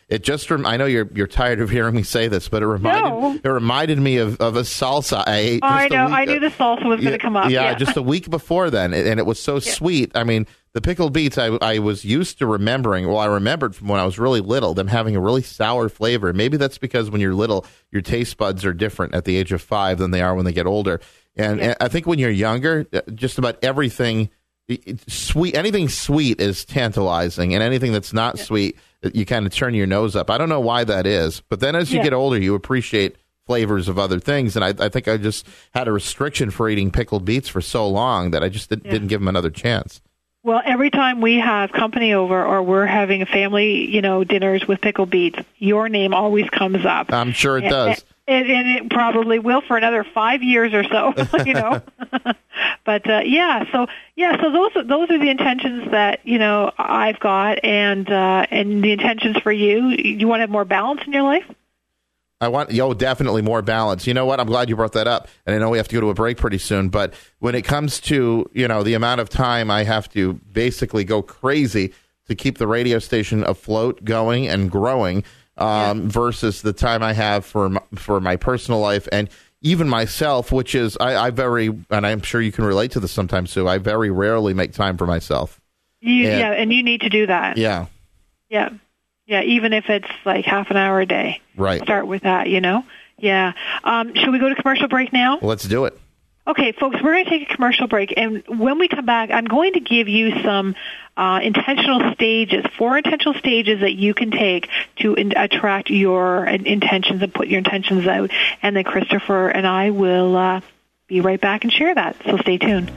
It just I know you're tired of hearing me say this, but it reminded me of a salsa I ate. I know. I knew the salsa was going to come up. Yeah, just a week before then, and it was so sweet. I mean, the pickled beets I was used to remembering. Well, I remembered from when I was really little them having a really sour flavor. Maybe that's because when you're little, your taste buds are different at the age of 5 than they are when they get older. And I think when you're younger, just about everything sweet, anything sweet is tantalizing, and anything that's not sweet, you kind of turn your nose up. I don't know why that is, but then as you get older, you appreciate flavors of other things, and I think I just had a restriction for eating pickled beets for so long that I just didn't give them another chance. Well, every time we have company over or we're having a family, dinners with pickled beets, your name always comes up. I'm sure it does. And it probably will for another 5 years or so, But so those are the intentions that I've got, and the intentions for you. You want to have more balance in your life? I want, definitely more balance. You know what? I'm glad you brought that up. And I know we have to go to a break pretty soon. But when it comes to, the amount of time I have to basically go crazy to keep the radio station afloat, going, and growing, versus the time I have for my personal life and even myself, which is, and I'm sure you can relate to this sometimes, Sue, I very rarely make time for myself. And you need to do that. Yeah. Yeah. Yeah, even if it's like half an hour a day. Right. Start with that, Yeah. Should we go to commercial break now? Let's do it. Okay, folks, we're going to take a commercial break. And when we come back, I'm going to give you some 4 intentional stages that you can take to attract your intentions and put your intentions out. And then Christopher and I will be right back and share that. So stay tuned.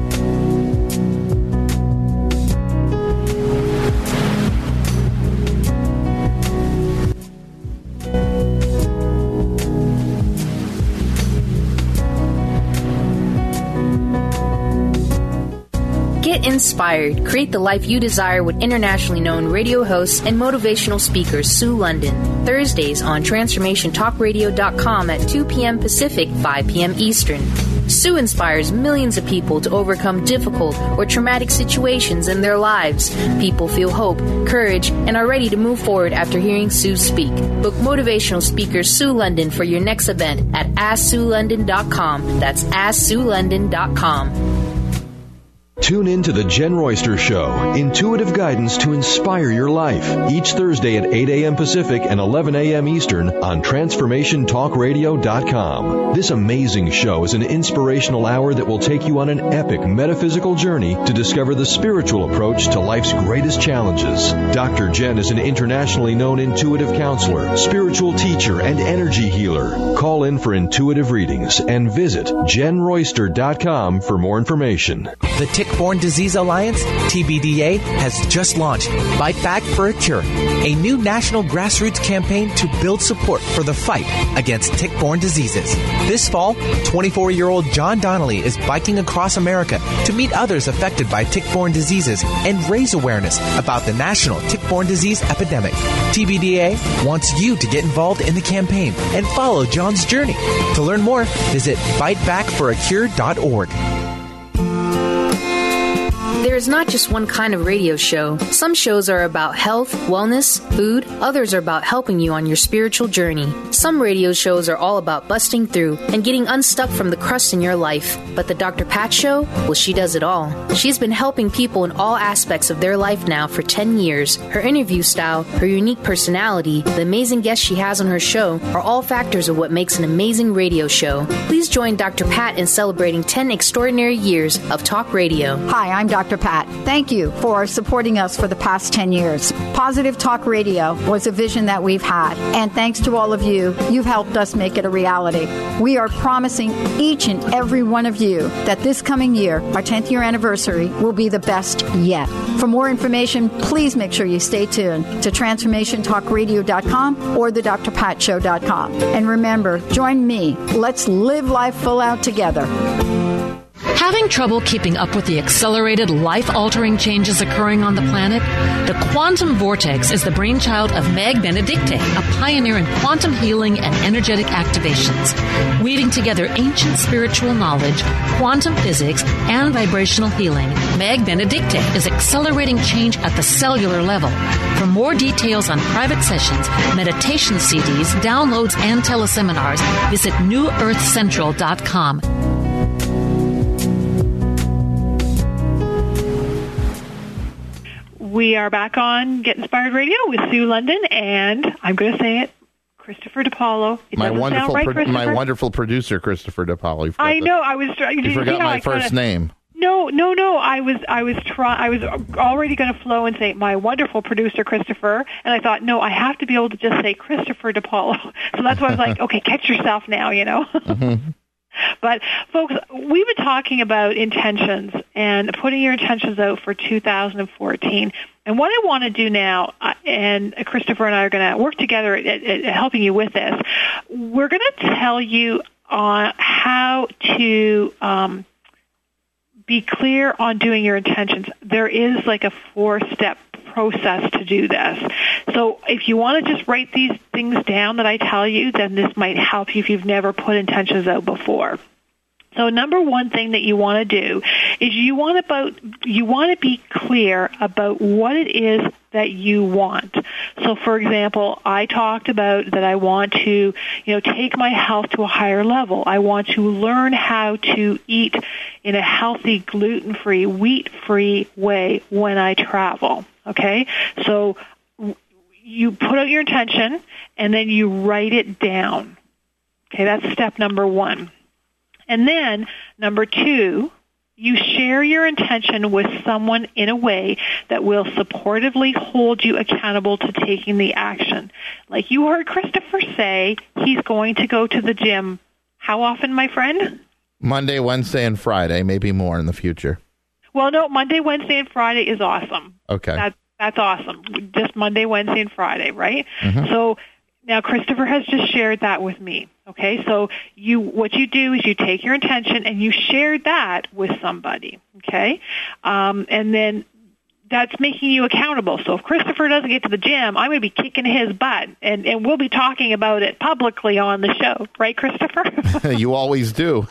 Get inspired. Create the life you desire with internationally known radio hosts and motivational speakers Sue London. Thursdays on TransformationTalkRadio.com at 2 p.m. Pacific, 5 p.m. Eastern. Sue inspires millions of people to overcome difficult or traumatic situations in their lives. People feel hope, courage, and are ready to move forward after hearing Sue speak. Book motivational speaker Sue London for your next event at AskSueLondon.com. That's AskSueLondon.com. Tune in to The Jen Royster Show, intuitive guidance to inspire your life, each Thursday at 8 a.m. Pacific and 11 a.m. Eastern on TransformationTalkRadio.com. This amazing show is an inspirational hour that will take you on an epic metaphysical journey to discover the spiritual approach to life's greatest challenges. Dr. Jen is an internationally known intuitive counselor, spiritual teacher, and energy healer. Call in for intuitive readings and visit JenRoyster.com for more information. The Tick-Borne Disease Alliance, TBDA, has just launched Fight Back for a Cure, a new national grassroots campaign to build support for the fight against tick-borne diseases. This fall, 24-year-old John Donnelly is biking across America to meet others affected by tick-borne diseases and raise awareness about the national tick-borne disease epidemic. TBDA wants you to get involved in the campaign and follow John's journey. To learn more, visit fightbackforacure.org. There is not just one kind of radio show. Some shows are about health, wellness, food. Others are about helping you on your spiritual journey. Some radio shows are all about busting through and getting unstuck from the crust in your life. But the Dr. Pat Show? Well, she does it all. She's been helping people in all aspects of their life now for 10 years. Her interview style, her unique personality, the amazing guests she has on her show are all factors of what makes an amazing radio show. Please join Dr. Pat in celebrating 10 extraordinary years of talk radio. Hi, I'm Dr. Pat. Thank you for supporting us for the past 10 years. Positive Talk Radio was a vision that we've had, and thanks to all of you, you've helped us make it a reality. We are promising each and every one of you that this coming year, our 10th year anniversary, will be the best yet. For more information, please make sure you stay tuned to TransformationTalkRadio.com or thedrpatshow.com. And remember, join me. Let's live life full out together. Having trouble keeping up with the accelerated, life-altering changes occurring on the planet? The Quantum Vortex is the brainchild of Meg Benedicte, a pioneer in quantum healing and energetic activations. Weaving together ancient spiritual knowledge, quantum physics, and vibrational healing, Meg Benedicte is accelerating change at the cellular level. For more details on private sessions, meditation CDs, downloads, and teleseminars, visit newearthcentral.com. We are back on Get Inspired Radio with Sue London, and I'm going to say it, Christopher DiPaolo. My wonderful producer, Christopher DiPaolo. I know. I was trying. You forgot my first name. No. I was already going to flow and say my wonderful producer, Christopher, and I thought, no, I have to be able to just say Christopher DiPaolo. So that's why I was like, okay, catch yourself now, Mm-hmm. But, folks, we've been talking about intentions and putting your intentions out for 2014. And what I want to do now, and Christopher and I are going to work together at helping you with this, we're going to tell you how to be clear on doing your intentions. There is like a 4-step process to do this. So if you want to just write these things down that I tell you, then this might help you if you've never put intentions out before. So number one thing that you want to do is you want to be clear about what it is that you want. So for example, I talked about that I want to, take my health to a higher level. I want to learn how to eat in a healthy, gluten-free, wheat-free way when I travel. Okay? So you put out your intention and then you write it down. Okay, that's step number one. And then, number 2, you share your intention with someone in a way that will supportively hold you accountable to taking the action. Like you heard Christopher say, he's going to go to the gym. How often, my friend? Monday, Wednesday, and Friday, maybe more in the future. Well, no, Monday, Wednesday, and Friday is awesome. Okay. That's awesome. Just Monday, Wednesday, and Friday, right? Mm-hmm. So now Christopher has just shared that with me. Okay, so what you do is you take your intention and you share that with somebody. Okay, and then that's making you accountable. So if Christopher doesn't get to the gym, I'm going to be kicking his butt, and we'll be talking about it publicly on the show, right, Christopher? You always do.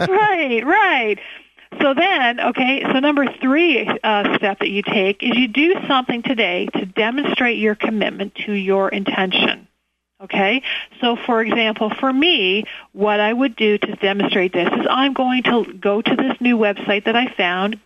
Right. So then, so number 3 step that you take is you do something today to demonstrate your commitment to your intention. Okay? So, for example, for me, what I would do to demonstrate this is I'm going to go to this new website that I found,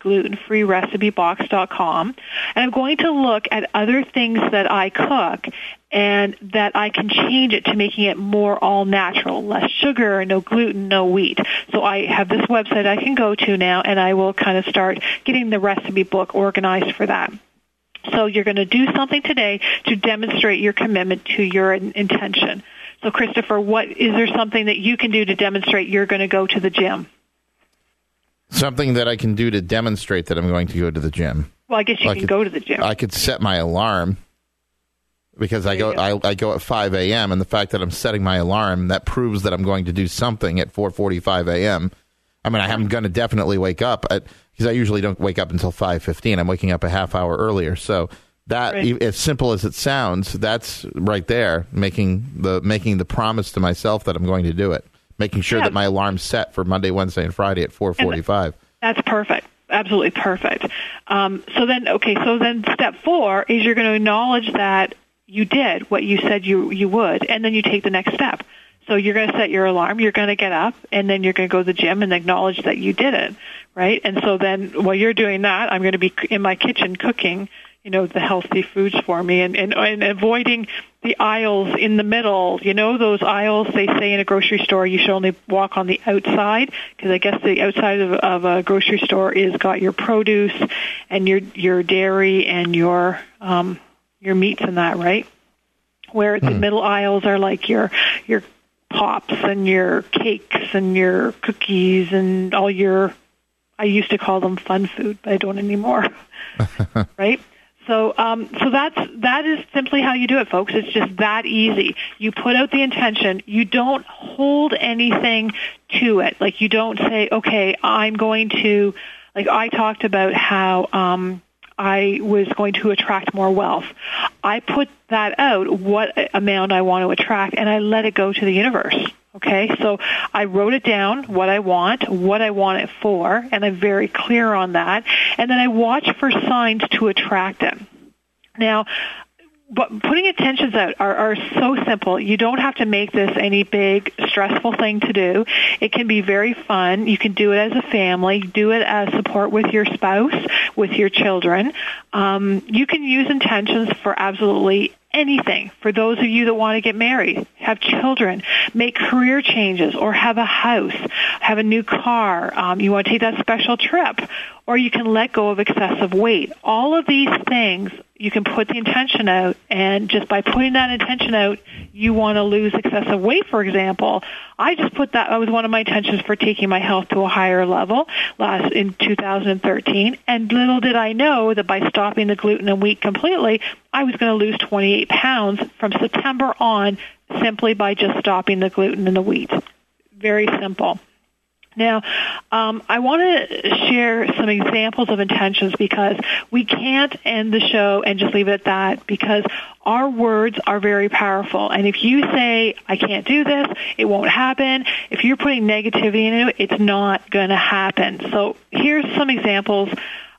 glutenfreerecipebox.com, and I'm going to look at other things that I cook and that I can change it to making it more all-natural, less sugar, no gluten, no wheat. So I have this website I can go to now, and I will kind of start getting the recipe book organized for that. So you're going to do something today to demonstrate your commitment to your intention. So, Christopher, is there something that you can do to demonstrate you're going to go to the gym? Something that I can do to demonstrate that I'm going to go to the gym. Well, I guess you can go to the gym. I could set my alarm because I go at 5 a.m., and the fact that I'm setting my alarm, that proves that I'm going to do something at 4:45 a.m. I mean, I'm going to definitely wake up because I usually don't wake up until 5:15. I'm waking up a half hour earlier. So that, as simple as it sounds, that's right there, making the promise to myself that I'm going to do it, making sure that my alarm's set for Monday, Wednesday, and Friday at 4:45. That's perfect. Absolutely perfect. So then step 4 is you're going to acknowledge that you did what you said you would, and then you take the next step. So you're going to set your alarm, you're going to get up, and then you're going to go to the gym and acknowledge that you did it, right? And so then while you're doing that, I'm going to be in my kitchen cooking, the healthy foods for me and avoiding the aisles in the middle. Those aisles, they say in a grocery store, you should only walk on the outside, because I guess the outside of a grocery store is got your produce and your dairy and your meats and that, right? Where the middle aisles are like your pops and your cakes and your cookies and all your, I used to call them fun food, but I don't anymore. Right? So that is simply how you do it, folks. It's just that easy. You put out the intention. You don't hold anything to it. Like, you don't say, okay, I'm going to, like I talked about how I was going to attract more wealth. I put that out, what amount I want to attract, and I let it go to the universe. Okay, so I wrote it down, what I want it for, and I'm very clear on that. And then I watch for signs to attract it. Now, but putting intentions out are so simple. You don't have to make this any big, stressful thing to do. It can be very fun. You can do it as a family. Do it as support with your spouse, with your children. You can use intentions for absolutely anything. For those of you that want to get married, have children, make career changes, or have a house, have a new car, you want to take that special trip, or you can let go of excessive weight. All of these things, you can put the intention out, and just by putting that intention out, you want to lose excessive weight, for example. I just put that was one of my intentions for taking my health to a higher level in 2013, and little did I know that by stopping the gluten and wheat completely, I was going to lose 28 pounds from September on simply by just stopping the gluten and the wheat. Very simple. Now, I want to share some examples of intentions, because we can't end the show and just leave it at that, because our words are very powerful. And if you say, I can't do this, it won't happen, if you're putting negativity into it, it's not going to happen. So here's some examples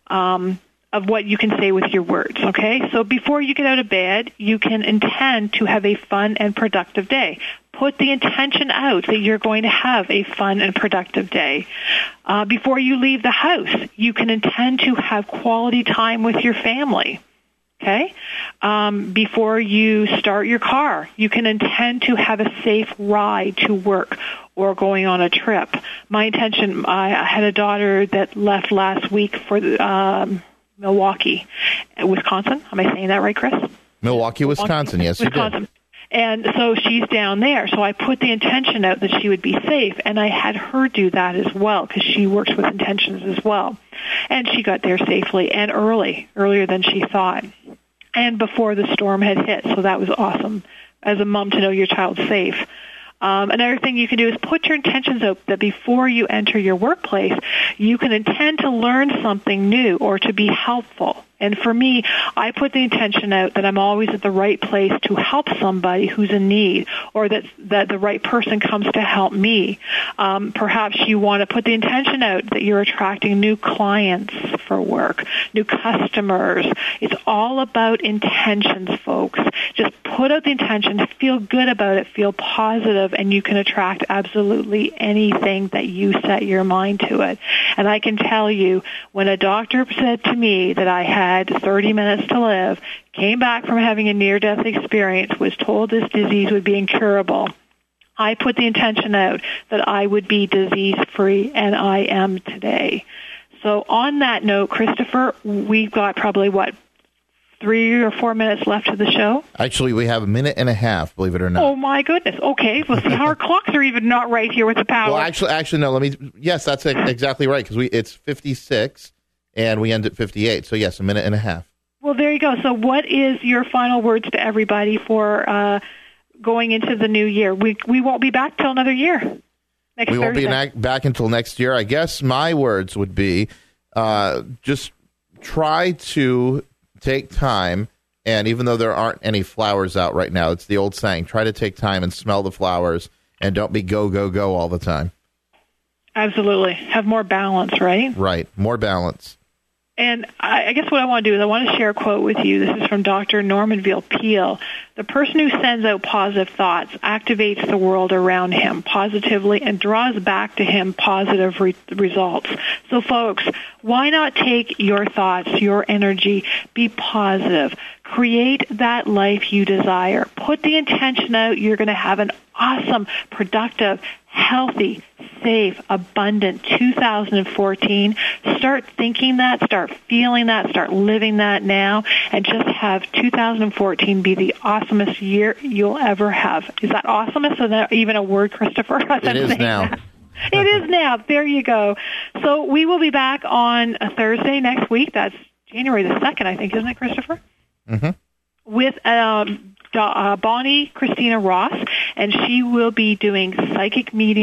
of what you can say with your words, okay? So before you get out of bed, you can intend to have a fun and productive day. Put the intention out that you're going to have a fun and productive day. Before you leave the house, you can intend to have quality time with your family, okay? Before you start your car, you can intend to have a safe ride to work or going on a trip. My intention, I had a daughter that left last week for Milwaukee, Wisconsin. Am I saying that right, Chris? Milwaukee, Wisconsin. Yes, Wisconsin. You did. And so she's down there. So I put the intention out that she would be safe, and I had her do that as well, because she works with intentions as well. And she got there safely and earlier than she thought, and before the storm had hit. So that was awesome as a mom to know your child's safe. Another thing you can do is put your intentions out that before you enter your workplace, you can intend to learn something new or to be helpful. And for me, I put the intention out that I'm always at the right place to help somebody who's in need, or that the right person comes to help me. Perhaps you want to put the intention out that you're attracting new clients for work, new customers. It's all about intentions, folks. Just put out the intention, feel good about it, feel positive, and you can attract absolutely anything that you set your mind to it. And I can tell you, when a doctor said to me that I had 30 minutes to live, came back from having a near-death experience, was told this disease would be incurable, I put the intention out that I would be disease-free, and I am today. So on that note, Christopher, we've got probably, 3 or 4 minutes left of the show? Actually, we have a minute and a half, believe it or not. Oh, my goodness. Okay. Well, see, our clocks are even not right here with the power. Well, actually, no, yes, that's exactly right, because it's 56, and we end at 58. So, yes, a minute and a half. Well, there you go. So what is your final words to everybody for going into the new year? We won't be back till another year. Next Thursday. Won't be back until next year. I guess my words would be just try to take time, and even though there aren't any flowers out right now, it's the old saying, try to take time and smell the flowers, and don't be go, go, go all the time. Absolutely. Have more balance, right? Right. More balance. And I guess what I want to do is I want to share a quote with you. This is from Dr. Norman Vincent Peale. The person who sends out positive thoughts activates the world around him positively and draws back to him positive results. So, folks, why not take your thoughts, your energy, be positive, create that life you desire. Put the intention out. You're going to have an awesome, productive, healthy, safe, abundant 2014. Start thinking that, start feeling that, start living that now, and just have 2014 be the awesomest year you'll ever have. Is that awesomest? Is that even a word, Christopher? It is now. That? It is now. There you go. So we will be back on a Thursday next week. That's January the 2nd, I think, isn't it, Christopher? Mm-hmm. With Bonnie Christina Ross, and she will be doing psychic medium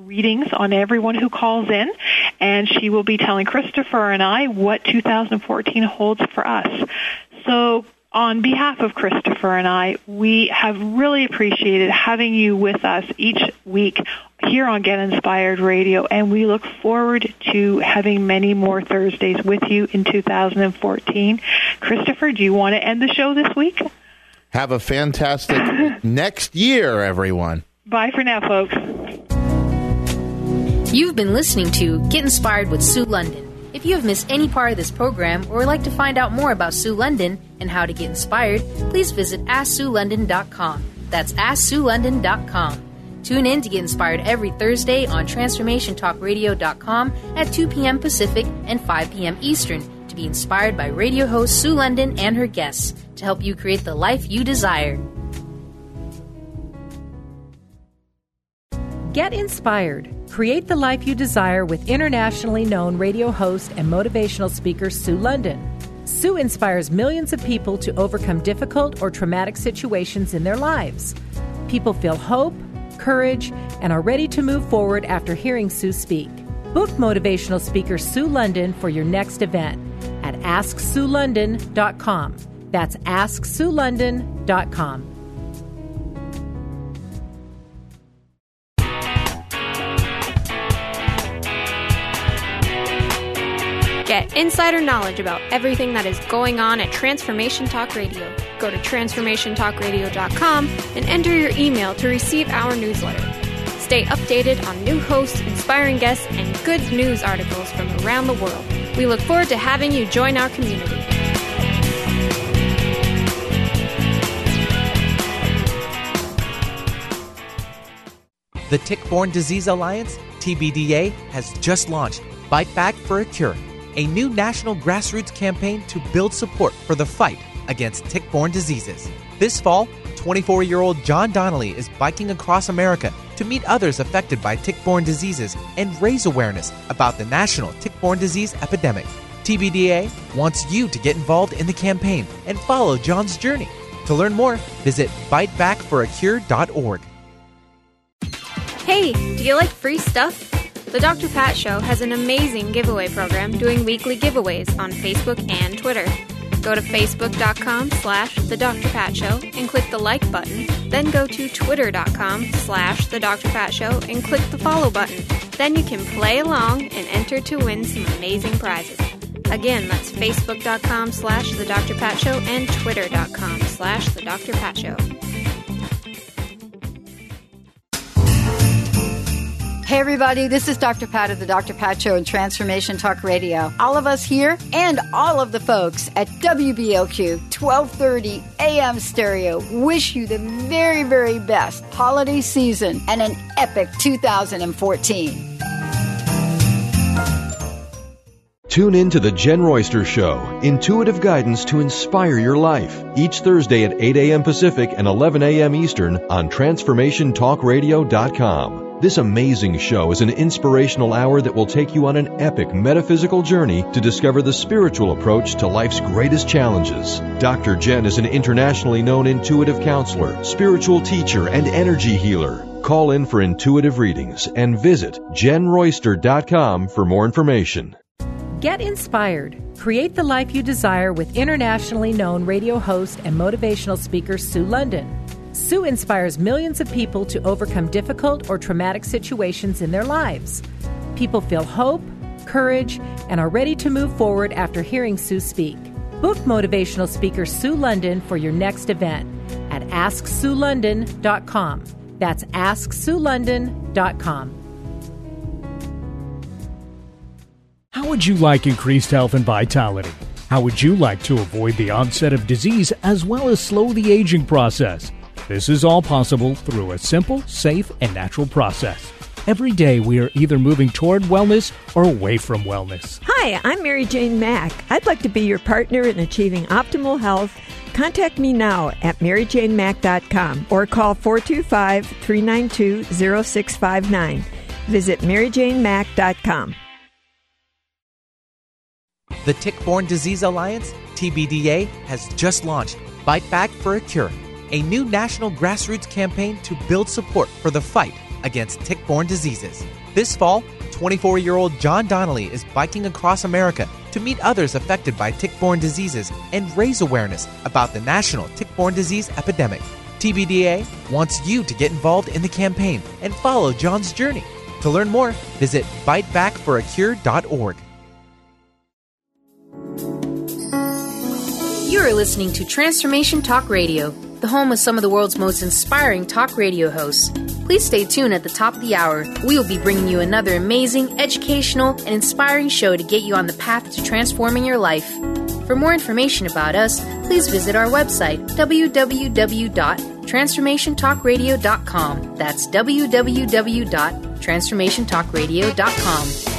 readings on everyone who calls in, and she will be telling Christopher and I what 2014 holds for us. So on behalf of Christopher and I, we have really appreciated having you with us each week here on Get Inspired Radio, and we look forward to having many more Thursdays with you in 2014. Christopher, do you want to end the show this week? Have a fantastic next year, everyone. Bye for now, folks. You've been listening to Get Inspired with Sue London. If you have missed any part of this program or would like to find out more about Sue London and how to get inspired, please visit AskSueLondon.com. That's AskSueLondon.com. Tune in to get inspired every Thursday on TransformationTalkRadio.com at 2 p.m. Pacific and 5 p.m. Eastern to be inspired by radio host Sue London and her guests to help you create the life you desire. Get inspired. Create the life you desire with internationally known radio host and motivational speaker Sue London. Sue inspires millions of people to overcome difficult or traumatic situations in their lives. People feel hope, courage, and are ready to move forward after hearing Sue speak. Book motivational speaker Sue London for your next event at AskSueLondon.com. That's AskSueLondon.com. Get insider knowledge about everything that is going on at Transformation Talk Radio. Go to TransformationTalkRadio.com and enter your email to receive our newsletter. Stay updated on new hosts, inspiring guests, and good news articles from around the world. We look forward to having you join our community. The Tick-Borne Disease Alliance, TBDA, has just launched Bite Back for a Cure, a new national grassroots campaign to build support for the fight against tick-borne diseases. This fall, 24-year-old John Donnelly is biking across America to meet others affected by tick-borne diseases and raise awareness about the national tick-borne disease epidemic. TBDA wants you to get involved in the campaign and follow John's journey. To learn more, visit bitebackforacure.org. Hey, do you like free stuff? The Dr. Pat Show has an amazing giveaway program doing weekly giveaways on Facebook and Twitter. Go to Facebook.com/The Dr. Pat Show and click the like button. Then go to Twitter.com/The Dr. Pat Show and click the follow button. Then you can play along and enter to win some amazing prizes. Again, that's Facebook.com/The Dr. Pat Show and Twitter.com/The Dr. Pat Show. Hey everybody, this is Dr. Pat of the Dr. Pat Show and Transformation Talk Radio. All of us here and all of the folks at WBLQ 1230 AM Stereo wish you the very, very best holiday season and an epic 2014. Tune in to The Jen Royster Show, intuitive guidance to inspire your life, each Thursday at 8 a.m. Pacific and 11 a.m. Eastern on TransformationTalkRadio.com. This amazing show is an inspirational hour that will take you on an epic metaphysical journey to discover the spiritual approach to life's greatest challenges. Dr. Jen is an internationally known intuitive counselor, spiritual teacher, and energy healer. Call in for intuitive readings and visit JenRoyster.com for more information. Get inspired. Create the life you desire with internationally known radio host and motivational speaker Sue London. Sue inspires millions of people to overcome difficult or traumatic situations in their lives. People feel hope, courage, and are ready to move forward after hearing Sue speak. Book motivational speaker Sue London for your next event at AskSueLondon.com. That's AskSueLondon.com. How would you like increased health and vitality? How would you like to avoid the onset of disease as well as slow the aging process? This is all possible through a simple, safe, and natural process. Every day we are either moving toward wellness or away from wellness. Hi, I'm Mary Jane Mack. I'd like to be your partner in achieving optimal health. Contact me now at MaryJaneMack.com or call 425-392-0659. Visit MaryJaneMack.com. The Tick-Borne Disease Alliance, TBDA, has just launched Bite Back for a Cure, a new national grassroots campaign to build support for the fight against tick-borne diseases. This fall, 24-year-old John Donnelly is biking across America to meet others affected by tick-borne diseases and raise awareness about the national tick-borne disease epidemic. TBDA wants you to get involved in the campaign and follow John's journey. To learn more, visit bitebackforacure.org. You are listening to Transformation Talk Radio, the home of some of the world's most inspiring talk radio hosts. Please stay tuned at the top of the hour. We will be bringing you another amazing, educational, and inspiring show to get you on the path to transforming your life. For more information about us, please visit our website, www.transformationtalkradio.com. That's www.transformationtalkradio.com.